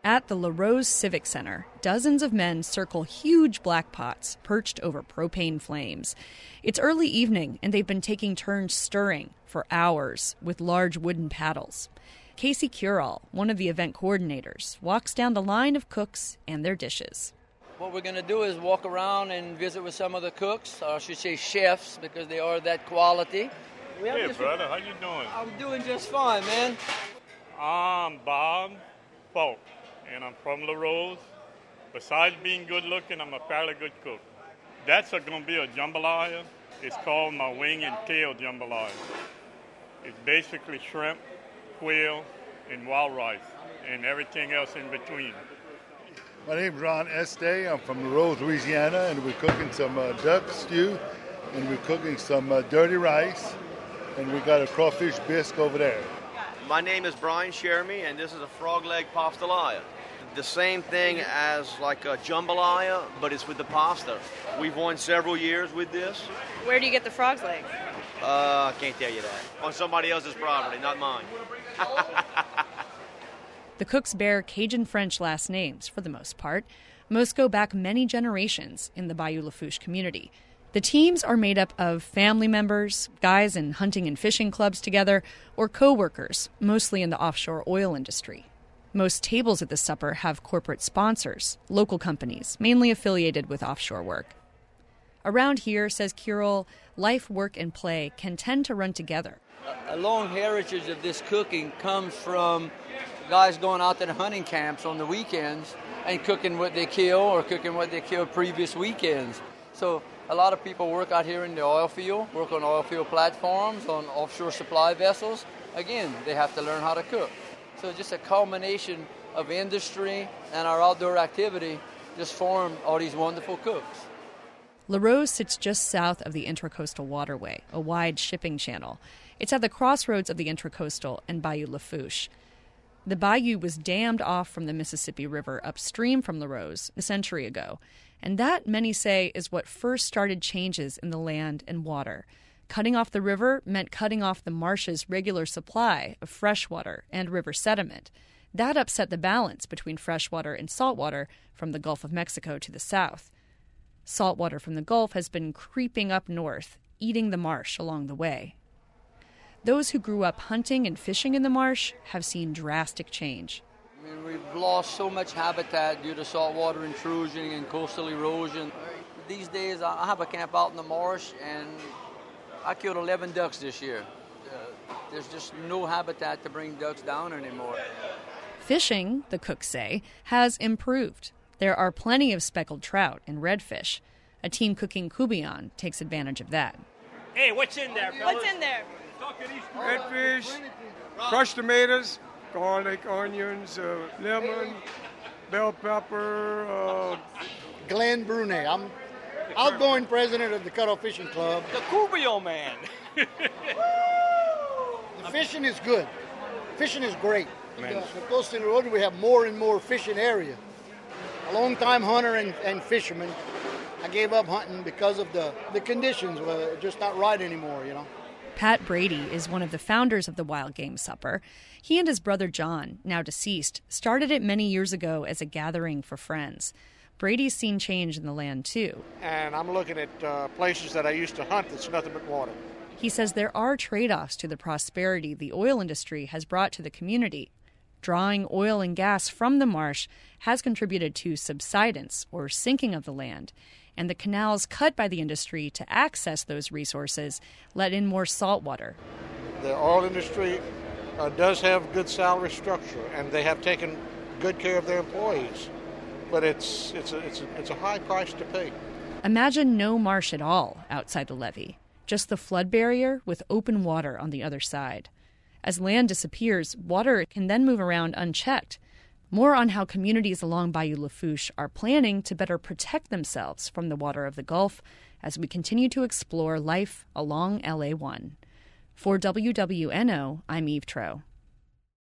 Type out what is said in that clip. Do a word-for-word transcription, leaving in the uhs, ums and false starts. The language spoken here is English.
At the LaRose Civic Center, dozens of men circle huge black pots perched over propane flames. It's early evening, and they've been taking turns stirring for hours with large wooden paddles. Casey Curall, one of the event coordinators, walks down the line of cooks and their dishes. What we're going to do is walk around and visit with some of the cooks, or I should say chefs, because they are that quality. Hey, brother, how you doing? I'm doing just fine, man. I'm Bob Falk, and I'm from LaRose. Besides being good looking, I'm a fairly good cook. That's going to be a jambalaya. It's called my wing and tail jambalaya. It's basically shrimp, quail, and wild rice, and everything else in between. My name's Ron Este. I'm from LaRose, Louisiana, and we're cooking some uh, duck stew, and we're cooking some uh, dirty rice, and we got a crawfish bisque over there. My name is Brian Shermy, and this is a frog leg pastalaia. The same thing as like a jambalaya, but it's with the pasta. We've won several years with this. Where do you get the frog's leg? Uh, I can't tell you that. On somebody else's property, not mine. The cooks bear Cajun French last names, for the most part. Most go back many generations in the Bayou Lafourche community. The teams are made up of family members, guys in hunting and fishing clubs together, or co-workers, mostly in the offshore oil industry. Most tables at the supper have corporate sponsors, local companies, mainly affiliated with offshore work. Around here, says Curall, life, work, and play can tend to run together. A long heritage of this cooking comes from guys going out to the hunting camps on the weekends and cooking what they kill or cooking what they killed previous weekends. So a lot of people work out here in the oil field, work on oil field platforms, on offshore supply vessels. Again, they have to learn how to cook. So just a culmination of industry and our outdoor activity just form all these wonderful cooks. LaRose sits just south of the Intracoastal Waterway, a wide shipping channel. It's at the crossroads of the Intracoastal and Bayou Lafourche. The bayou was dammed off from the Mississippi River upstream from LaRose a century ago, and that, many say, is what first started changes in the land and water. Cutting off the river meant cutting off the marsh's regular supply of fresh water and river sediment. That upset the balance between freshwater and saltwater from the Gulf of Mexico to the south. Saltwater from the Gulf has been creeping up north, eating the marsh along the way. Those who grew up hunting and fishing in the marsh have seen drastic change. I mean, we've lost so much habitat due to saltwater intrusion and coastal erosion. These days, I have a camp out in the marsh, and I killed eleven ducks this year. Uh, there's just no habitat to bring ducks down anymore. Fishing, the cooks say, has improved. There are plenty of speckled trout and redfish. A team cooking coubillon takes advantage of that. Hey, what's in there, fellas? What's in there? Redfish, crushed tomatoes, garlic, onions, uh, lemon, bell pepper. Uh... Glenn Brunet. I'm outgoing president of the Cutoff Fishing Club. The Coubillon man. The fishing is good. Fishing is great. The coastal erosion, we have more and more fishing area. A long-time hunter and, and fisherman. I gave up hunting because of the, the conditions. Well, they're just not right anymore, you know. Pat Brady is one of the founders of the Wild Game Supper. He and his brother John, now deceased, started it many years ago as a gathering for friends. Brady's seen change in the land, too. And I'm looking at uh, places that I used to hunt that's nothing but water. He says there are trade-offs to the prosperity the oil industry has brought to the community. Drawing oil and gas from the marsh has contributed to subsidence, or sinking of the land, and the canals cut by the industry to access those resources let in more salt water. The oil industry uh, does have good salary structure, and they have taken good care of their employees, but it's it's a, it's a, it's a high price to pay. Imagine no marsh at all outside the levee, just the flood barrier with open water on the other side. As land disappears, water can then move around unchecked. More on how communities along Bayou Lafourche are planning to better protect themselves from the water of the Gulf as we continue to explore life along L A one. For W W N O, I'm Eve Troe.